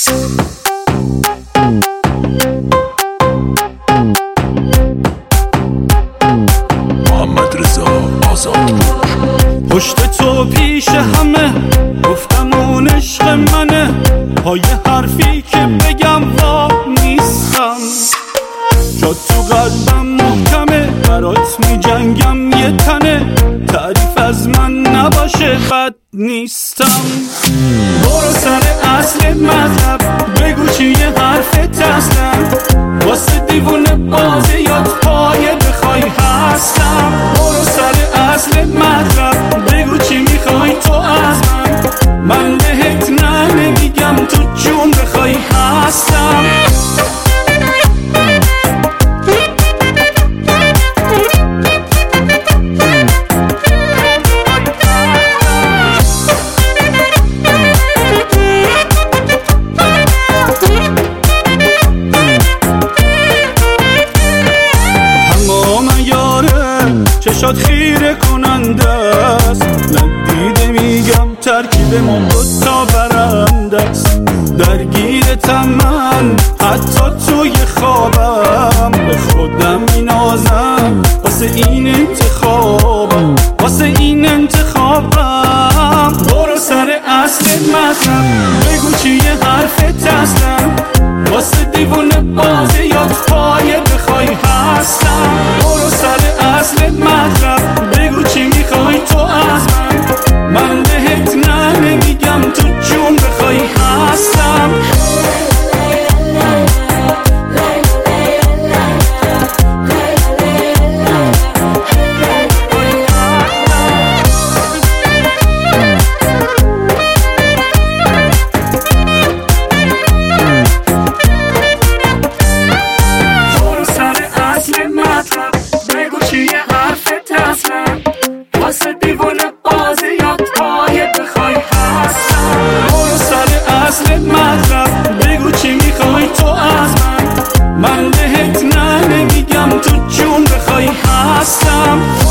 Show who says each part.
Speaker 1: پشت تو پیش همه گفتم اون عشق منه، پای حرفی که بگم وا نیستم، جا تو قلبم محکمه، برات می جنگم یه تنه، تعریف از من نباشه بد نیستم. برو سر اصل مطلب بگو چیه حرفت اصلا، واسه دیوونه بازی یاد پایه بخوای هستم. برو سر اصل مطلب بگو چی میخوای تو از من بهت نمیگم تو جون بخوای هستم. چشات خیره کننده است، ندیده میگم ترکیب ما دوتا برنده است. درگیرتم من حتی توی خوابم، به خودم مینازم واسه این انتخابم، واسه این انتخابم. برو سر اصل مطلب بگو چیه حرفت اصلا، واسه دیوونه بازی یاد پایه بخوای هستم. برو سر اصل مطلب بگو چی میخوای تو از من بهت نمیگم تو جون بخوای هستم. واسه دیوونه بازی یاد پایه بخوای هستم. برو سر اصل مطلب بگو چی میخوای تو از من بهت نمیگم تو جون بخوای هستم.